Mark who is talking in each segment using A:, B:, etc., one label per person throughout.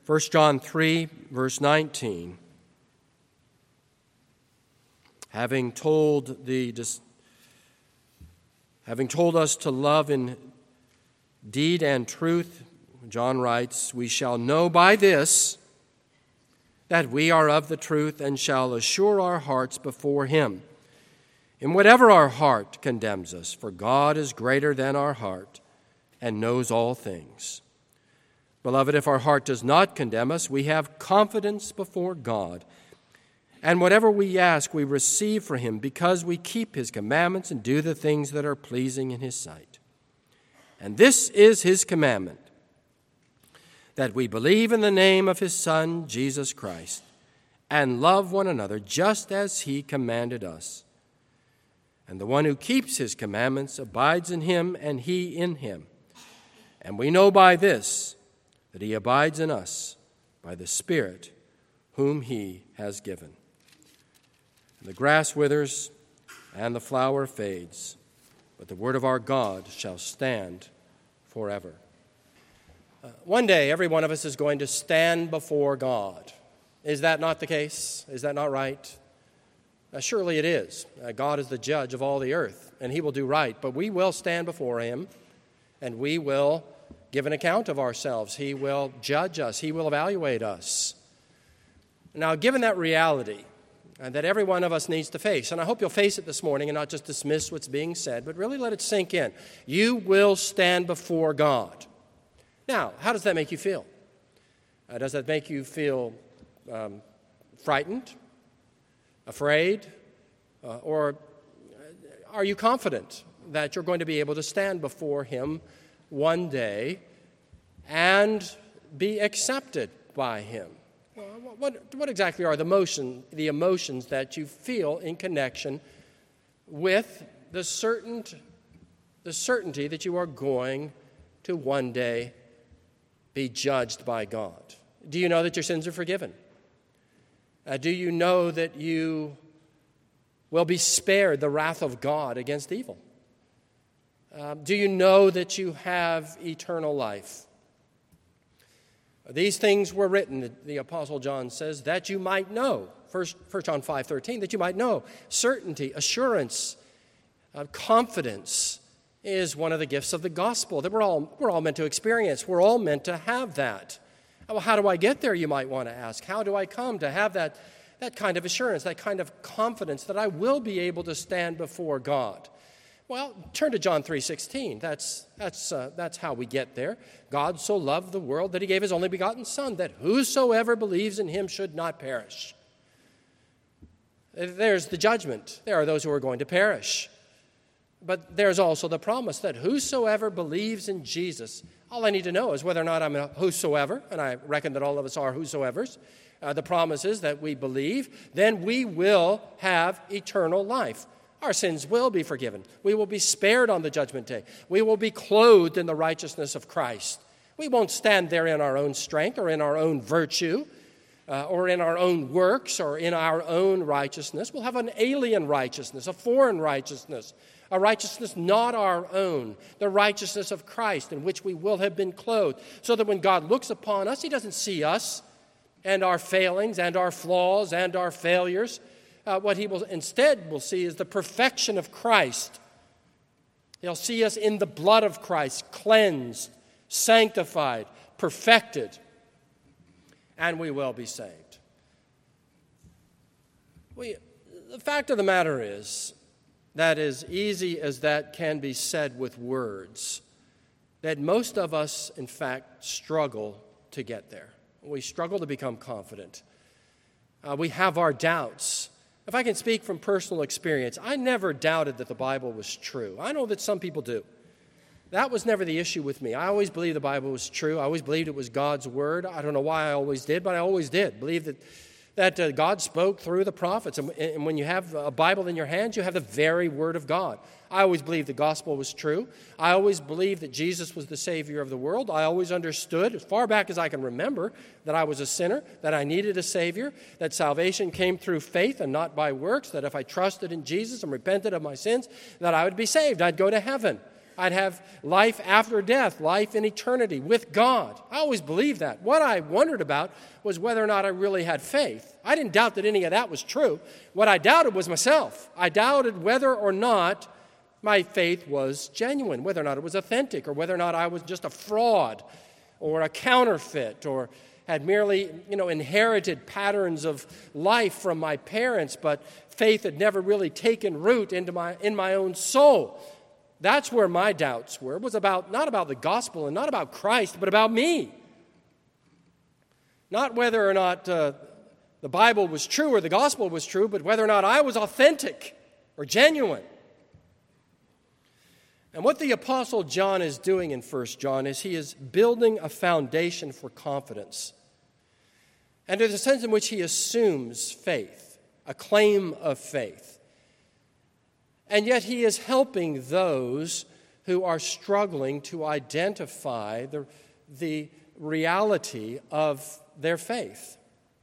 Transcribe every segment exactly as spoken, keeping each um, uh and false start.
A: First John three, verse nineteen. Having told the having told us to love in deed and truth, John writes, we shall know by this that we are of the truth and shall assure our hearts before him. In whatever our heart condemns us, for God is greater than our heart and knows all things. Beloved, if our heart does not condemn us, we have confidence before God. And whatever we ask, we receive from him because we keep his commandments and do the things that are pleasing in his sight. And this is his commandment, that we believe in the name of his Son, Jesus Christ, and love one another just as he commanded us. And the one who keeps his commandments abides in him and he in him. And we know by this that he abides in us by the Spirit whom he has given. And the grass withers and the flower fades, but the word of our God shall stand forever. Uh, one day, every one of us is going to stand before God. Is that not the case? Is that not right? Uh, surely it is. Uh, God is the judge of all the earth, and he will do right. But we will stand before him, and we will give an account of ourselves. He will judge us. He will evaluate us. Now, given that reality, and that every one of us needs to face, and I hope you'll face it this morning and not just dismiss what's being said, but really let it sink in. You will stand before God. Now, how does that make you feel? Uh, does that make you feel um, frightened, afraid, uh, or are you confident that you're going to be able to stand before him one day and be accepted by him? What, what exactly are the emotion, the emotions that you feel in connection with the certain, the certainty that you are going to one day be judged by God? Do you know that your sins are forgiven? Uh, do you know that you will be spared the wrath of God against evil? Uh, do you know that you have eternal life? These things were written, the Apostle John says, that you might know. First, First John five thirteen, that you might know. Certainty, assurance, uh, confidence is one of the gifts of the gospel that we're all, we're all meant to experience. We're all meant to have that. Well, how do I get there, you might want to ask? How do I come to have that, that kind of assurance, that kind of confidence that I will be able to stand before God? Well, turn to John three sixteen. That's, that's, uh, that's how we get there. God so loved the world that he gave his only begotten Son, that whosoever believes in him should not perish. There's the judgment. There are those who are going to perish. But there's also the promise that whosoever believes in Jesus, all I need to know is whether or not I'm a whosoever, and I reckon that all of us are whosoevers. Uh, the promise is that we believe, then we will have eternal life. Our sins will be forgiven. We will be spared on the judgment day. We will be clothed in the righteousness of Christ. We won't stand there in our own strength or in our own virtue uh, or in our own works or in our own righteousness. We'll have an alien righteousness, a foreign righteousness, a righteousness not our own, the righteousness of Christ in which we will have been clothed, so that when God looks upon us, he doesn't see us and our failings and our flaws and our failures. Uh, what he will instead will see is the perfection of Christ. He'll see us in the blood of Christ, cleansed, sanctified, perfected, and we will be saved. We, the fact of the matter is that as easy as that can be said with words, that most of us, in fact, struggle to get there. We struggle to become confident. Uh, we have our doubts. If I can speak from personal experience, I never doubted that the Bible was true. I know that some people do. That was never the issue with me. I always believed the Bible was true. I always believed it was God's word. I don't know why I always did, but I always did. Believe that, that uh, God spoke through the prophets. And, and when you have a Bible in your hands, you have the very word of God. I always believed the gospel was true. I always believed that Jesus was the Savior of the world. I always understood, as far back as I can remember, that I was a sinner, that I needed a Savior, that salvation came through faith and not by works, that if I trusted in Jesus and repented of my sins, that I would be saved. I'd go to heaven. I'd have life after death, life in eternity with God. I always believed that. What I wondered about was whether or not I really had faith. I didn't doubt that any of that was true. What I doubted was myself. I doubted whether or not my faith was genuine, whether or not it was authentic, or whether or not I was just a fraud or a counterfeit, or had merely, you know, inherited patterns of life from my parents, but faith had never really taken root into my in my own soul. That's where my doubts were. It was about not about the gospel and not about Christ, but about me. Not whether or not uh, the Bible was true or the gospel was true, but whether or not I was authentic or genuine. And what the Apostle John is doing in First John is he is building a foundation for confidence. And there's a sense in which he assumes faith, a claim of faith. And yet he is helping those who are struggling to identify the, the reality of their faith,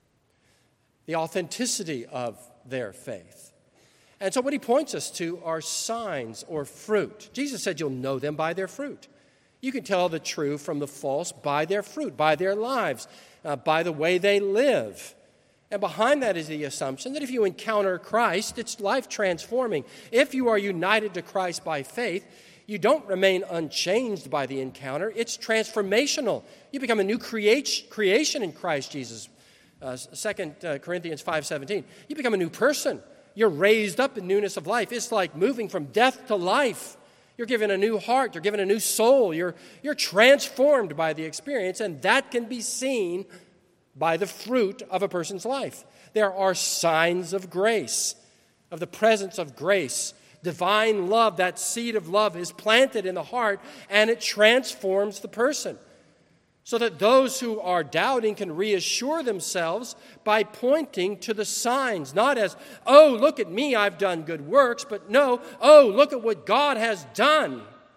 A: the authenticity of their faith. And so what he points us to are signs or fruit. Jesus said you'll know them by their fruit. You can tell the true from the false by their fruit, by their lives, uh, by the way they live. And behind that is the assumption that if you encounter Christ, it's life-transforming. If you are united to Christ by faith, you don't remain unchanged by the encounter. It's transformational. You become a new create, creation in Christ Jesus. Uh, Second Corinthians five seventeen. You become a new person. You're raised up in newness of life. It's like moving from death to life. You're given a new heart. You're given a new soul. You're, you're transformed by the experience, and that can be seen by the fruit of a person's life. There are signs of grace, of the presence of grace. Divine love, that seed of love is planted in the heart, and it transforms the person. So that those who are doubting can reassure themselves by pointing to the signs, not as, oh, look at me, I've done good works, but no, oh, look at what God has done.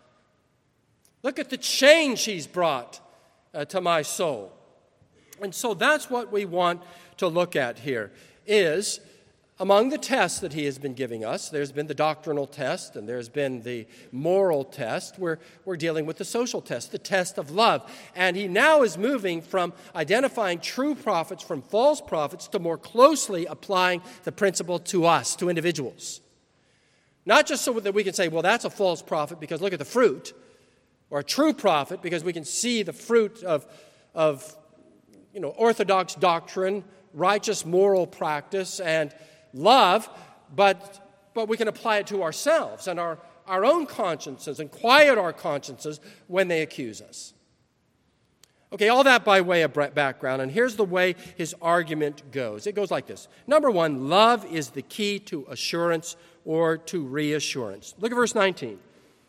A: Look at the change He's brought uh, to my soul. And so that's what we want to look at here, is among the tests that he has been giving us, there's been the doctrinal test and there's been the moral test. We're, we're dealing with the social test, the test of love. And he now is moving from identifying true prophets from false prophets to more closely applying the principle to us, to individuals. Not just so that we can say, well, that's a false prophet because look at the fruit, or a true prophet because we can see the fruit of, of you know, orthodox doctrine, righteous moral practice, and love, but, but we can apply it to ourselves and our, our own consciences and quiet our consciences when they accuse us. Okay, all that by way of background, and here's the way his argument goes. It goes like this. Number one, love is the key to assurance or to reassurance. Look at verse nineteen.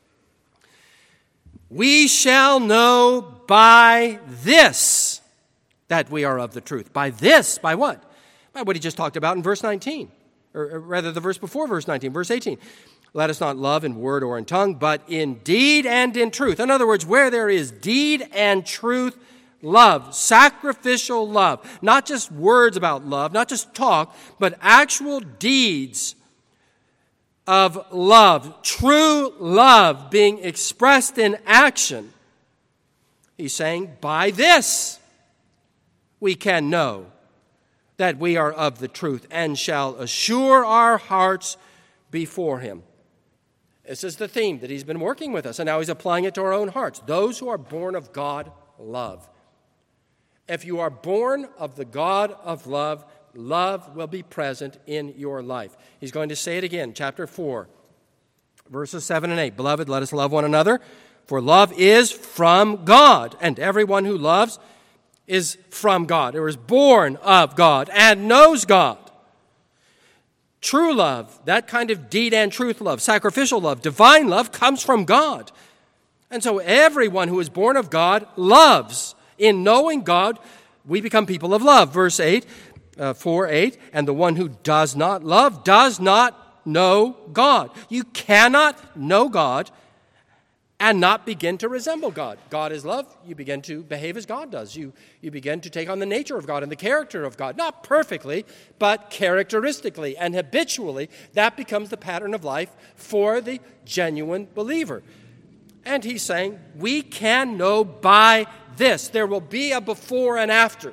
A: We shall know by this that we are of the truth. By this, by what? By what he just talked about in verse nineteen. Or rather, the verse before verse nineteen, verse eighteen. Let us not love in word or in tongue, but in deed and in truth. In other words, where there is deed and truth, love, sacrificial love, not just words about love, not just talk, but actual deeds of love, true love being expressed in action. He's saying, by this we can know that we are of the truth and shall assure our hearts before him. This is the theme that he's been working with us, and now he's applying it to our own hearts. Those who are born of God love. If you are born of the God of love, love will be present in your life. He's going to say it again, chapter four, verses seven and eight. Beloved, let us love one another, for love is from God, and everyone who loves is from God, or is born of God and knows God. True love, that kind of deed and truth love, sacrificial love, divine love, comes from God. And so everyone who is born of God loves. In knowing God, we become people of love. Verse eight, uh, four eight, and the one who does not love does not know God. You cannot know God and not begin to resemble God. God is love. You begin to behave as God does. You, you begin to take on the nature of God and the character of God. Not perfectly, but characteristically and habitually. That becomes the pattern of life for the genuine believer. And he's saying, we can know by this. There will be a before and after.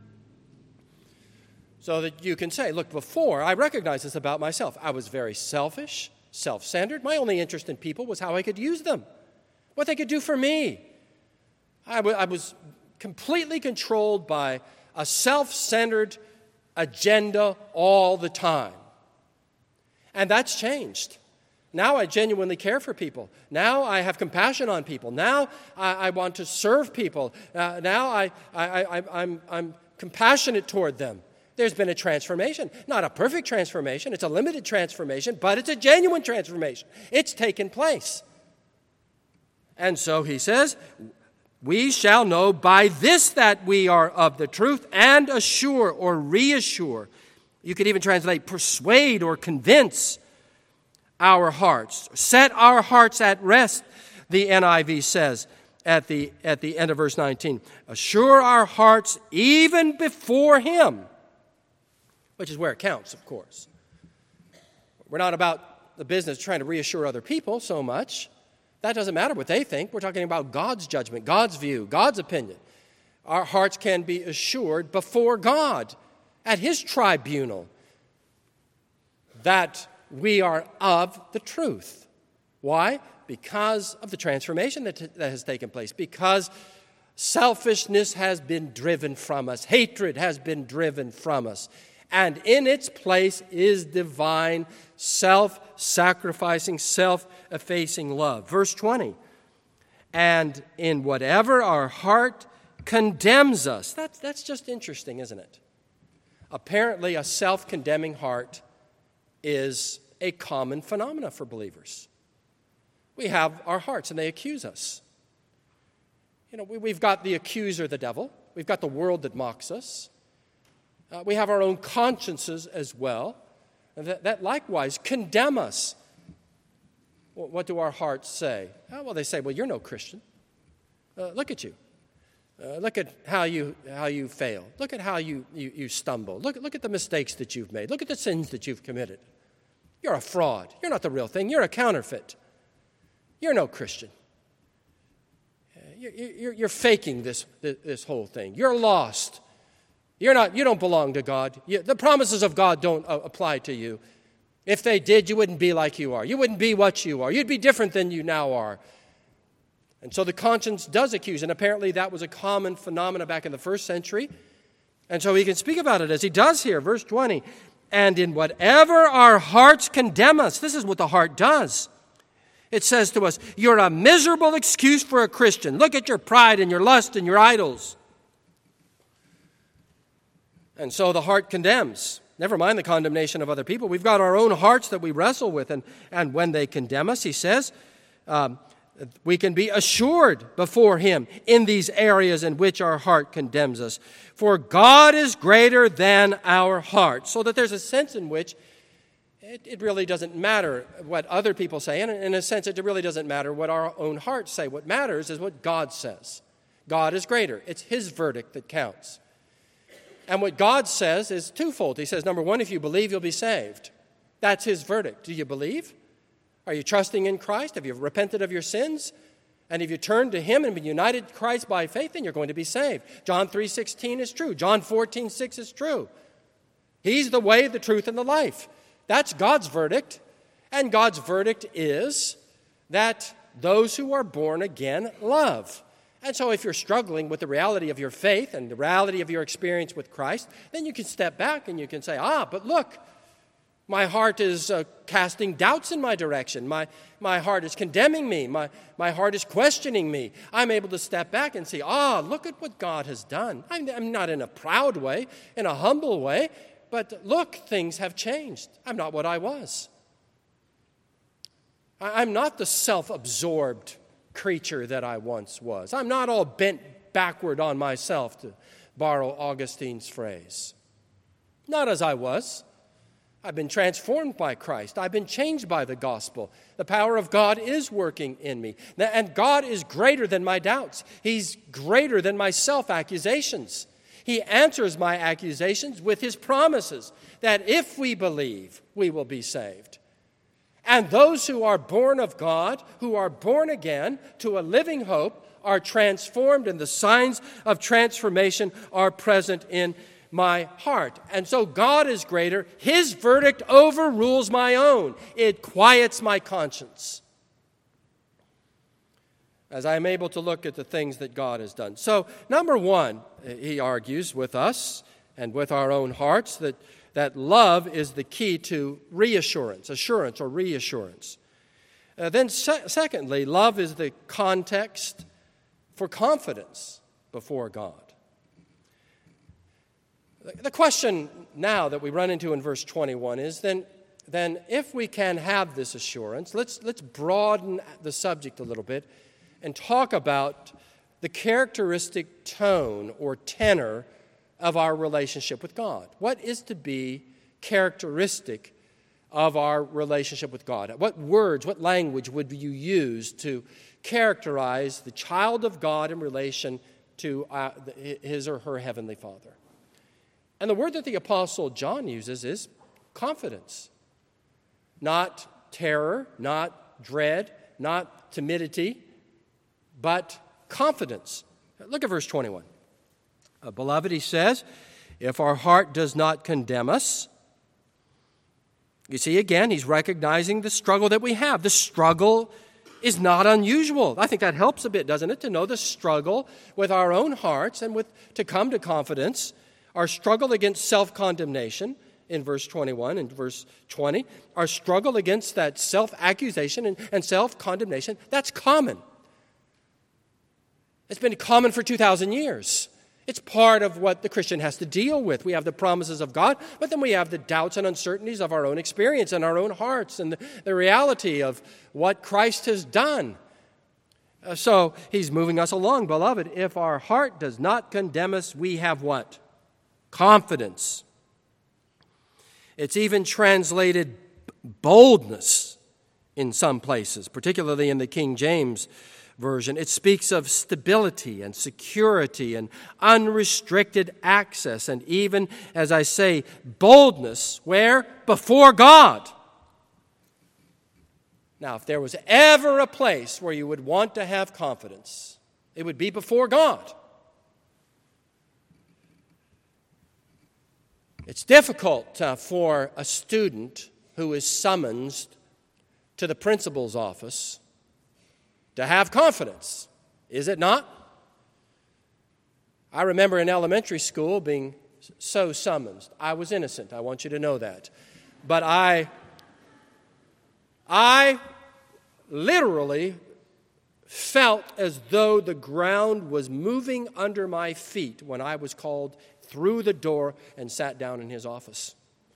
A: So that you can say, look, before, I recognize this about myself. I was very selfish, self-centered. My only interest in people was how I could use them, what they could do for me. I, w- I was completely controlled by a self-centered agenda all the time. And that's changed. Now I genuinely care for people. Now I have compassion on people. Now I, I want to serve people. Uh, now I, I, I, I'm, I'm compassionate toward them. There's been a transformation. Not a perfect transformation. It's a limited transformation, but it's a genuine transformation. It's taken place. And so he says, we shall know by this that we are of the truth, and assure or reassure. You could even translate persuade or convince our hearts. Set our hearts at rest, the N I V says at the, at the end of verse nineteen. Assure our hearts even before him, which is where it counts, of course. We're not about the business trying to reassure other people so much. That doesn't matter what they think. We're talking about God's judgment, God's view, God's opinion. Our hearts can be assured before God at his tribunal that we are of the truth. Why? Because of the transformation that, t- that has taken place. Because selfishness has been driven from us. Hatred has been driven from us. And in its place is divine, self-sacrificing, self-effacing love. Verse twenty, and in whatever our heart condemns us. That's, that's just interesting, isn't it? Apparently, a self-condemning heart is a common phenomena for believers. We have our hearts, and they accuse us. You know, we, we've got the accuser, the devil. We've got the world that mocks us. Uh, we have our own consciences as well, that, that likewise condemn us. Well, what do our hearts say? Oh, well, they say, well, you're no Christian. Uh, look at you. Uh, look at how you how you fail. Look at how you, you, you stumble. Look, look at the mistakes that you've made. Look at the sins that you've committed. You're a fraud. You're not the real thing. You're a counterfeit. You're no Christian. Uh, you're, you're, you're faking this, this whole thing. You're lost. You're not, you don't belong to God. You, the promises of God don't uh, apply to you. If they did, you wouldn't be like you are. You wouldn't be what you are. You'd be different than you now are. And so the conscience does accuse, and apparently that was a common phenomenon back in the first century. And so he can speak about it as he does here, verse twenty. And in whatever our hearts condemn us, this is what the heart does. It says to us, you're a miserable excuse for a Christian. Look at your pride and your lust and your idols. And so the heart condemns. Never mind the condemnation of other people. We've got our own hearts that we wrestle with. And, and when they condemn us, he says, um, we can be assured before him in these areas in which our heart condemns us. For God is greater than our heart. So that there's a sense in which it, it really doesn't matter what other people say. And in a sense, it really doesn't matter what our own hearts say. What matters is what God says. God is greater. It's his verdict that counts. And what God says is twofold. He says, number one, if you believe, you'll be saved. That's his verdict. Do you believe? Are you trusting in Christ? Have you repented of your sins? And if you turn to him and been united to Christ by faith, then you're going to be saved. John three sixteen is true. John fourteen six is true. He's the way, the truth, and the life. That's God's verdict. And God's verdict is that those who are born again love. And so if you're struggling with the reality of your faith and the reality of your experience with Christ, then you can step back and you can say, ah, but look, my heart is uh, casting doubts in my direction. My, my heart is condemning me. My, my heart is questioning me. I'm able to step back and say, ah, look at what God has done. I'm, I'm not in a proud way, in a humble way, but look, things have changed. I'm not what I was. I, I'm not the self-absorbed creature that I once was. I'm not all bent backward on myself, to borrow Augustine's phrase. Not as I was. I've been transformed by Christ. I've been changed by the gospel. The power of God is working in me. And God is greater than my doubts. He's greater than my self-accusations. He answers my accusations with his promises that if we believe, we will be saved. And those who are born of God, who are born again to a living hope, are transformed, and the signs of transformation are present in my heart. And so God is greater. His verdict overrules my own. It quiets my conscience as I am able to look at the things that God has done. So, number one, he argues with us and with our own hearts that, that love is the key to reassurance, assurance or reassurance. Uh, then se- secondly, love is the context for confidence before God. The question now that we run into in verse twenty-one is then, then if we can have this assurance, let's, let's broaden the subject a little bit and talk about the characteristic tone or tenor of our relationship with God. What is to be characteristic of our relationship with God? What words, what language would you use to characterize the child of God in relation to uh, his or her heavenly Father? And the word that the Apostle John uses is confidence. Not terror, not dread, not timidity, but confidence. Look at verse twenty-one. Uh, Beloved, he says, if our heart does not condemn us. You see, again, he's recognizing the struggle that we have. The struggle is not unusual. I think that helps a bit, doesn't it, to know the struggle with our own hearts and with to come to confidence. Our struggle against self-condemnation in verse twenty-one and verse twenty. Our struggle against that self-accusation and, and self-condemnation, that's common. It's been common for two thousand years. It's part of what the Christian has to deal with. We have the promises of God, but then we have the doubts and uncertainties of our own experience and our own hearts and the, the reality of what Christ has done. Uh, so he's moving us along. Beloved, if our heart does not condemn us, we have what? Confidence. It's even translated boldness in some places, particularly in the King James Version. It speaks of stability and security and unrestricted access and even, as I say, boldness. Where? Before God. Now, if there was ever a place where you would want to have confidence, it would be before God. It's difficult uh, for a student who is summoned to the principal's office to have confidence, is it not? I remember in elementary school being so summoned. I was innocent, I want you to know that. But I, I literally felt as though the ground was moving under my feet when I was called through the door and sat down in his office.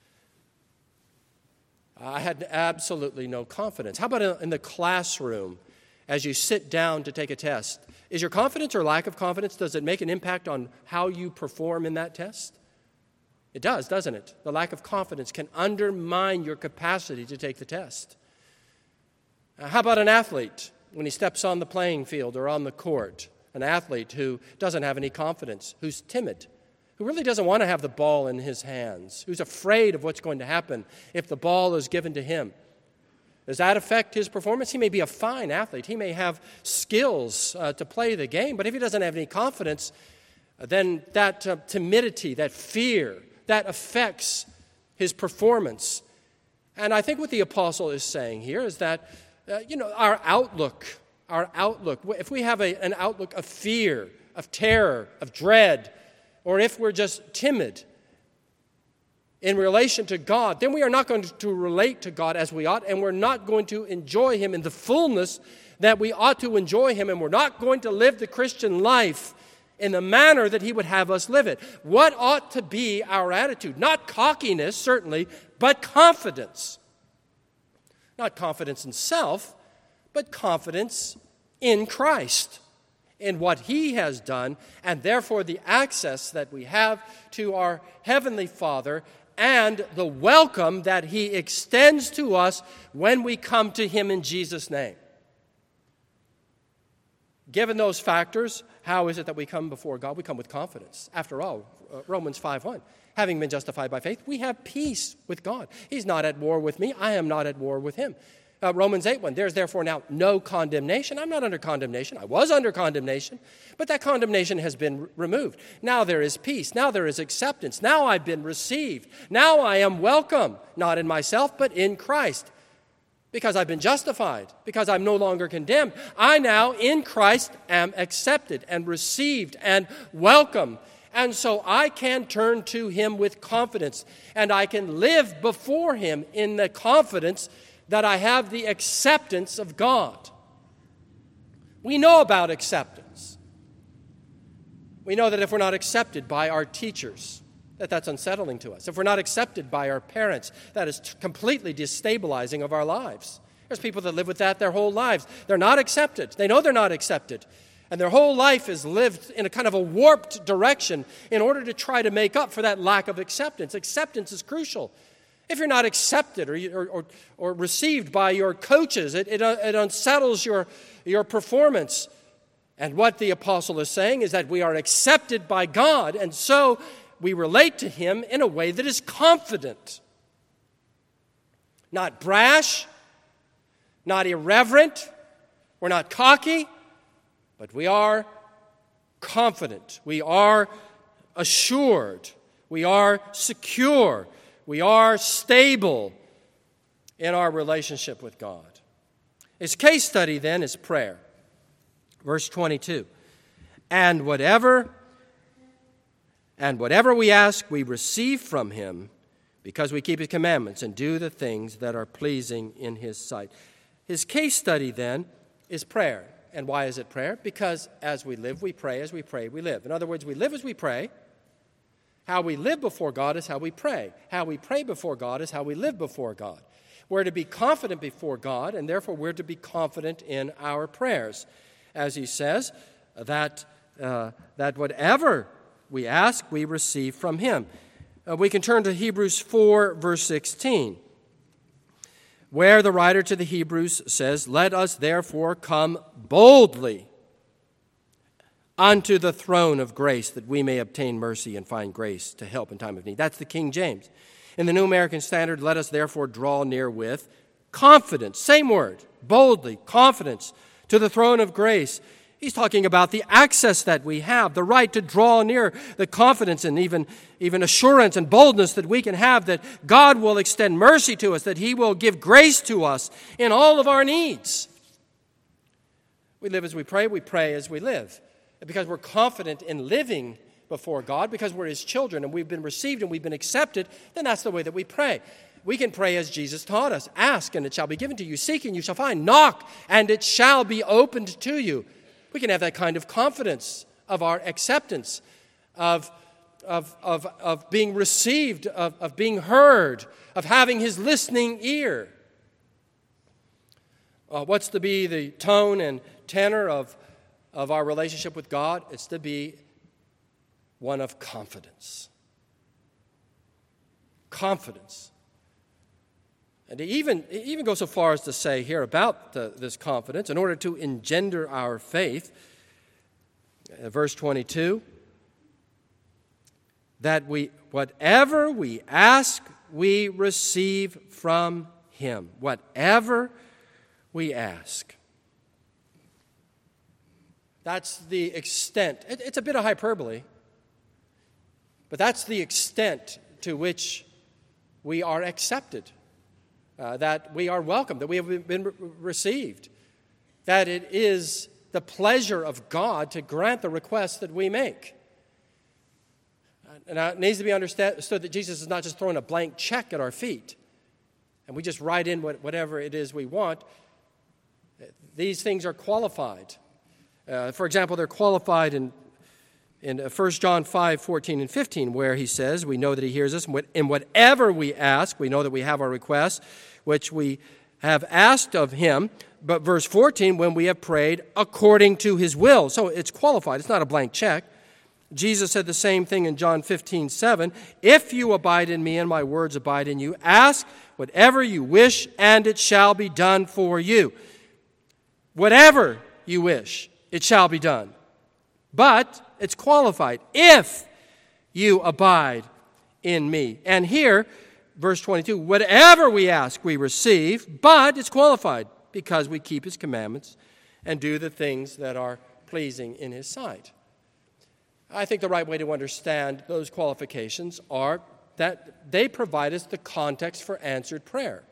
A: I had absolutely no confidence. How about in the classroom? As you sit down to take a test, is your confidence or lack of confidence, does it make an impact on how you perform in that test? It does, doesn't it? The lack of confidence can undermine your capacity to take the test. Uh, how about an athlete when he steps on the playing field or on the court? An athlete who doesn't have any confidence, who's timid, who really doesn't want to have the ball in his hands, who's afraid of what's going to happen if the ball is given to him. Does that affect his performance? He may be a fine athlete. He may have skills uh, to play the game, but if he doesn't have any confidence, then that uh, timidity, that fear, that affects his performance. And I think what the apostle is saying here is that, uh, you know, our outlook, our outlook, if we have a, an outlook of fear, of terror, of dread, or if we're just timid in relation to God, then we are not going to relate to God as we ought, and we're not going to enjoy Him in the fullness that we ought to enjoy Him, and we're not going to live the Christian life in the manner that He would have us live it. What ought to be our attitude? Not cockiness, certainly, but confidence. Not confidence in self, but confidence in Christ, in what He has done, and therefore the access that we have to our Heavenly Father and the welcome that He extends to us when we come to Him in Jesus' name. Given those factors, how is it that we come before God? We come with confidence. After all, Romans five one, having been justified by faith, we have peace with God. He's not at war with me. I am not at war with Him. Uh, Romans eight one, there's therefore now no condemnation. I'm not under condemnation. I was under condemnation, but that condemnation has been r- removed. Now there is peace. Now there is acceptance. Now I've been received. Now I am welcome, not in myself, but in Christ. Because I've been justified, because I'm no longer condemned. I now, in Christ, am accepted and received and welcome. And so I can turn to him with confidence, and I can live before him in the confidence that I have the acceptance of God. We know about acceptance. We know that if we're not accepted by our teachers, that that's unsettling to us. If we're not accepted by our parents, that is t- completely destabilizing of our lives. There's people that live with that their whole lives. They're not accepted. They know they're not accepted. And their whole life is lived in a kind of a warped direction in order to try to make up for that lack of acceptance. Acceptance is crucial. If you're not accepted or, or, or, or received by your coaches, it, it, it unsettles your, your performance. And what the apostle is saying is that we are accepted by God, and so we relate to him in a way that is confident. Not brash, not irreverent, we're not cocky, but we are confident. We are assured. We are secure. We are stable in our relationship with God. His case study then is prayer. Verse twenty-two. And whatever, and whatever we ask, we receive from him, because we keep his commandments and do the things that are pleasing in his sight. His case study then is prayer. And why is it prayer? Because as we live, we pray. As we pray, we live. In other words, we live as we pray. How we live before God is how we pray. How we pray before God is how we live before God. We're to be confident before God, and therefore we're to be confident in our prayers. As he says, that, uh, that whatever we ask, we receive from him. Uh, we can turn to Hebrews four, verse sixteen, where the writer to the Hebrews says, "Let us therefore come boldly unto the throne of grace, that we may obtain mercy and find grace to help in time of need." That's the King James. In the New American Standard, "Let us therefore draw near with confidence." Same word, boldly, confidence, to the throne of grace. He's talking about the access that we have, the right to draw near, the confidence and even, even assurance and boldness that we can have that God will extend mercy to us, that he will give grace to us in all of our needs. We live as we pray, we pray as we live. Because we're confident in living before God, because we're his children and we've been received and we've been accepted, then that's the way that we pray. We can pray as Jesus taught us. Ask and it shall be given to you. Seek and you shall find. Knock and it shall be opened to you. We can have that kind of confidence of our acceptance, of, of, of, of being received, of, of being heard, of having his listening ear. Uh, what's to be the tone and tenor of of our relationship with God? It's to be one of confidence. Confidence. And he even, he even goes so far as to say here about the, this confidence, in order to engender our faith, uh, verse twenty-two, that we, whatever we ask, we receive from him. Whatever we ask. That's the extent. It, it's a bit of hyperbole, but that's the extent to which we are accepted, uh, that we are welcome, that we have been re- received, that it is the pleasure of God to grant the requests that we make. And it needs to be understood that Jesus is not just throwing a blank check at our feet, and we just write in whatever it is we want. These things are qualified. Uh, for example, they're qualified in, in First John five, fourteen and fifteen, where he says, we know that he hears us, and whatever we ask, we know that we have our requests, which we have asked of him. But verse fourteen, when we have prayed according to his will. So it's qualified. It's not a blank check. Jesus said the same thing in John fifteen, seven. If you abide in me and my words abide in you, ask whatever you wish, and it shall be done for you. Whatever you wish, it shall be done. But it's qualified. If you abide in me. And here, verse twenty-two, whatever we ask, we receive, but it's qualified because we keep his commandments and do the things that are pleasing in his sight. I think the right way to understand those qualifications are that they provide us the context for answered prayer.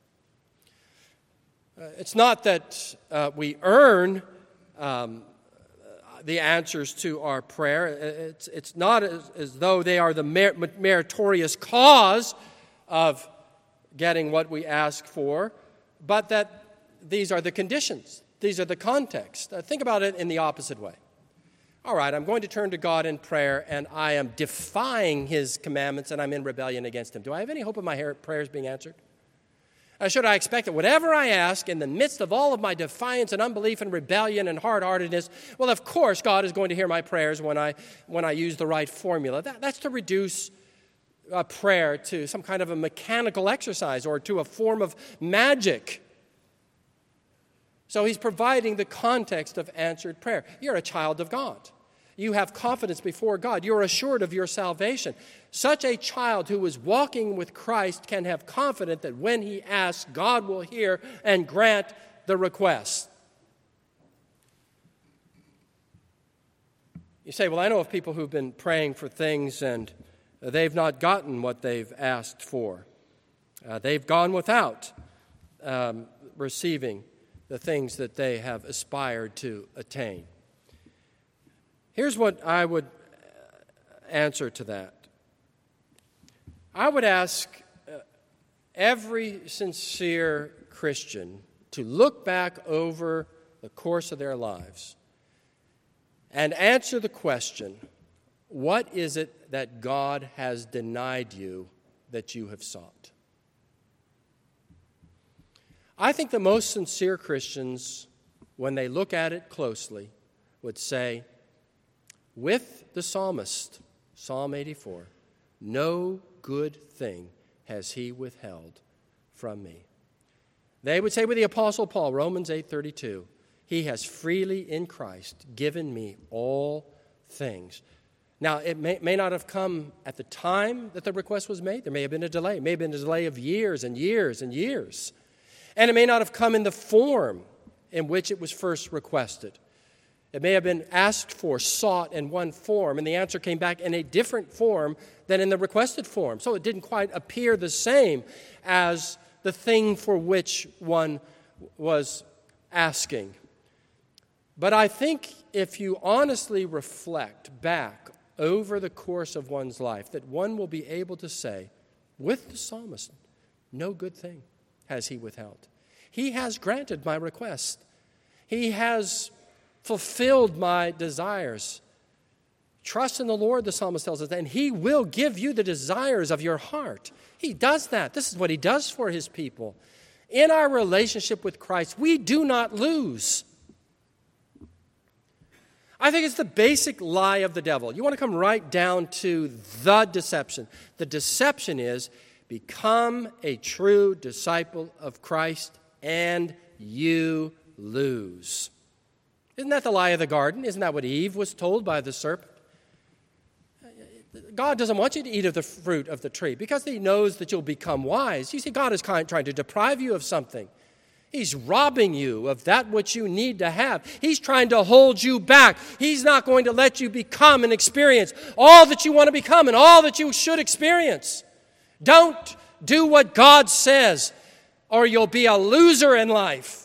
A: Uh, it's not that uh, we earn um, the answers to our prayer. It's, it's not as, as though they are the mer- meritorious cause of getting what we ask for, but that these are the conditions. These are the context. Uh, think about it in the opposite way. All right, I'm going to turn to God in prayer, and I am defying his commandments, and I'm in rebellion against him. Do I have any hope of my prayers being answered? Uh, should I expect that whatever I ask in the midst of all of my defiance and unbelief and rebellion and hard-heartedness, well, of course, God is going to hear my prayers when I when I use the right formula. That, that's to reduce uh, prayer to some kind of a mechanical exercise or to a form of magic. So he's providing the context of answered prayer. You're a child of God. You have confidence before God. You're assured of your salvation. Such a child who is walking with Christ can have confidence that when he asks, God will hear and grant the request. You say, well, I know of people who've been praying for things and they've not gotten what they've asked for. Uh, they've gone without um, receiving the things that they have aspired to attain. Here's what I would answer to that. I would ask uh, every sincere Christian to look back over the course of their lives and answer the question, what is it that God has denied you that you have sought? I think the most sincere Christians, when they look at it closely, would say, with the psalmist, Psalm eighty-four, no good thing has he withheld from me. They would say with the Apostle Paul, Romans eight thirty-two, he has freely in Christ given me all things. Now, it may, may not have come at the time that the request was made. There may have been a delay. It may have been a delay of years and years and years. And it may not have come in the form in which it was first requested. It may have been asked for, sought in one form, and the answer came back in a different form than in the requested form. So it didn't quite appear the same as the thing for which one was asking. But I think if you honestly reflect back over the course of one's life, that one will be able to say, with the psalmist, no good thing has he withheld. He has granted my request. He has fulfilled my desires. Trust in the Lord, the psalmist tells us, and he will give you the desires of your heart. He does that. This is what he does for his people. In our relationship with Christ, we do not lose. I think it's the basic lie of the devil. You want to come right down to the deception. The deception is, become a true disciple of Christ and you lose. Isn't that the lie of the garden? Isn't that what Eve was told by the serpent? God doesn't want you to eat of the fruit of the tree because he knows that you'll become wise. You see, God is trying to deprive you of something. He's robbing you of that which you need to have. He's trying to hold you back. He's not going to let you become and experience all that you want to become and all that you should experience. Don't do what God says, or you'll be a loser in life.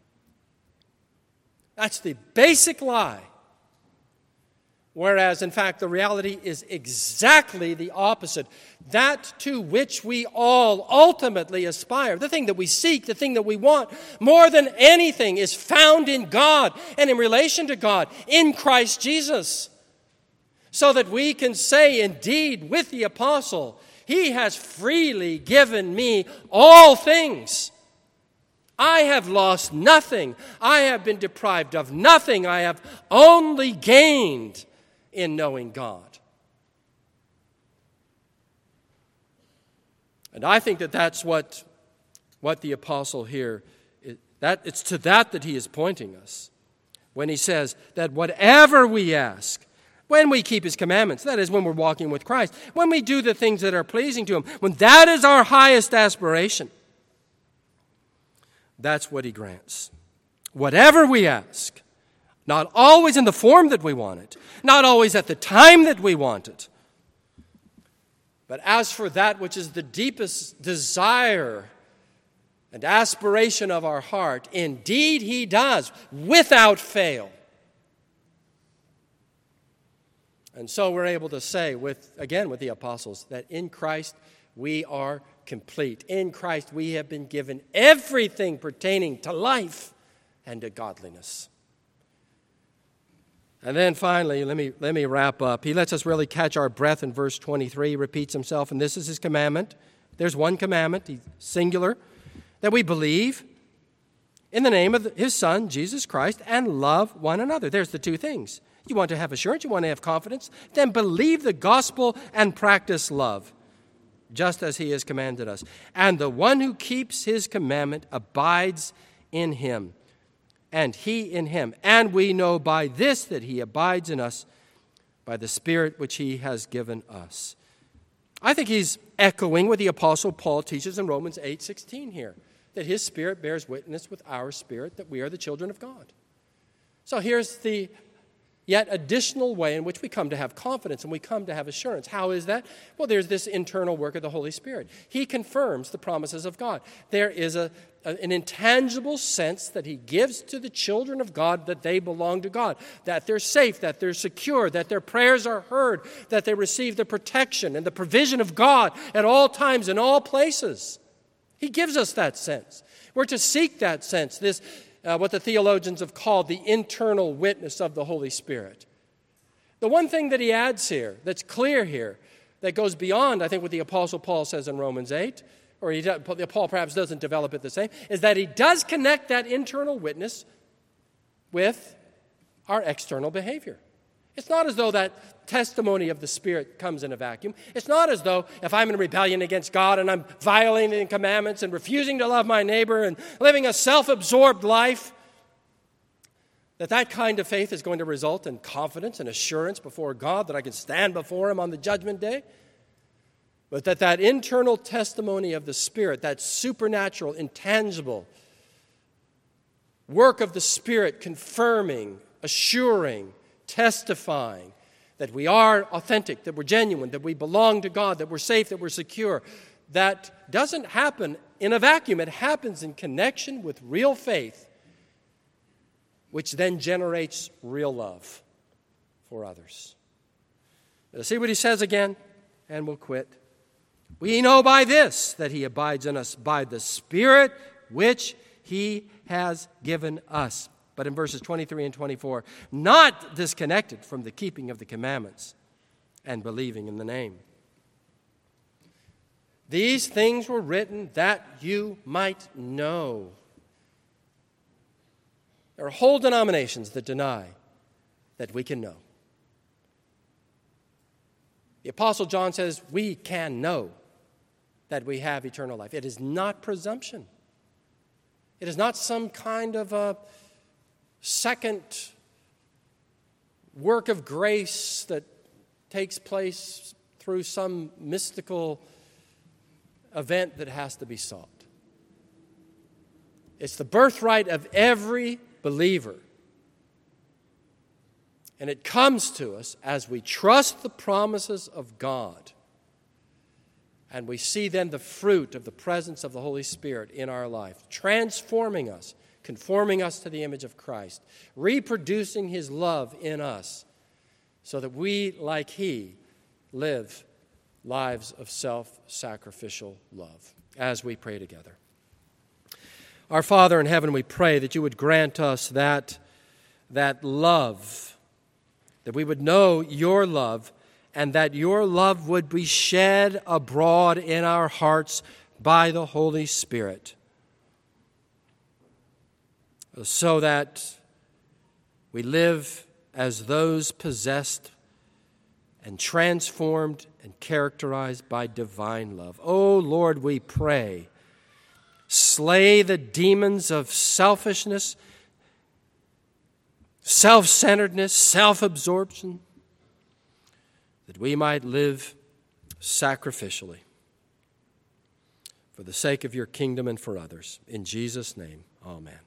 A: That's the basic lie. Whereas, in fact, the reality is exactly the opposite. That to which we all ultimately aspire, the thing that we seek, the thing that we want, more than anything is found in God and in relation to God, in Christ Jesus. So that we can say, indeed, with the apostle, he has freely given me all things. I have lost nothing. I have been deprived of nothing. I have only gained in knowing God. And I think that that's what, what the apostle here, that it's to that that he is pointing us when he says that whatever we ask, when we keep his commandments, that is, when we're walking with Christ, when we do the things that are pleasing to him, when that is our highest aspiration, that's what he grants. Whatever we ask, not always in the form that we want it, not always at the time that we want it, but as for that which is the deepest desire and aspiration of our heart, indeed he does, without fail. And so we're able to say, with again with the apostles, that in Christ we are complete. In Christ we have been given everything pertaining to life and to godliness. And then finally, let me, let me wrap up. He lets us really catch our breath in verse twenty-three. He repeats himself, and this is his commandment. There's one commandment, singular, that we believe in the name of his Son, Jesus Christ, and love one another. There's the two things. You want to have assurance, you want to have confidence, then believe the gospel and practice love, just as he has commanded us. And the one who keeps his commandment abides in him, and he in him. And we know by this that he abides in us, by the Spirit which he has given us. I think he's echoing what the Apostle Paul teaches in Romans eight sixteen here, that his Spirit bears witness with our spirit that we are the children of God. So here's the yet additional way in which we come to have confidence and we come to have assurance. How is that? Well, there's this internal work of the Holy Spirit. He confirms the promises of God. There is a, a, an intangible sense that he gives to the children of God that they belong to God, that they're safe, that they're secure, that their prayers are heard, that they receive the protection and the provision of God at all times, in all places. He gives us that sense. We're to seek that sense, this Uh, what the theologians have called the internal witness of the Holy Spirit. The one thing that he adds here, that's clear here, that goes beyond, I think, what the Apostle Paul says in Romans eight, or he does, Paul perhaps doesn't develop it the same, is that he does connect that internal witness with our external behavior. It's not as though that testimony of the Spirit comes in a vacuum. It's not as though if I'm in rebellion against God and I'm violating the commandments and refusing to love my neighbor and living a self-absorbed life, that that kind of faith is going to result in confidence and assurance before God that I can stand before him on the judgment day. But that that internal testimony of the Spirit, that supernatural, intangible work of the Spirit confirming, assuring, testifying that we are authentic, that we're genuine, that we belong to God, that we're safe, that we're secure. That doesn't happen in a vacuum. It happens in connection with real faith, which then generates real love for others. Now, see what he says again, and we'll quit. We know by this that he abides in us, by the Spirit which he has given us. But in verses twenty-three and twenty-four, not disconnected from the keeping of the commandments and believing in the name. These things were written that you might know. There are whole denominations that deny that we can know. The Apostle John says we can know that we have eternal life. It is not presumption. It is not some kind of a second work of grace that takes place through some mystical event that has to be sought. It's the birthright of every believer. And it comes to us as we trust the promises of God. And we see then the fruit of the presence of the Holy Spirit in our life, transforming us, conforming us to the image of Christ, reproducing his love in us, so that we, like he, live lives of self-sacrificial love. As we pray together. Our Father in heaven, we pray that you would grant us that, that love, that we would know your love, and that your love would be shed abroad in our hearts by the Holy Spirit, so that we live as those possessed and transformed and characterized by divine love. Oh, Lord, we pray, slay the demons of selfishness, self-centeredness, self-absorption, that we might live sacrificially for the sake of your kingdom and for others. In Jesus' name, amen.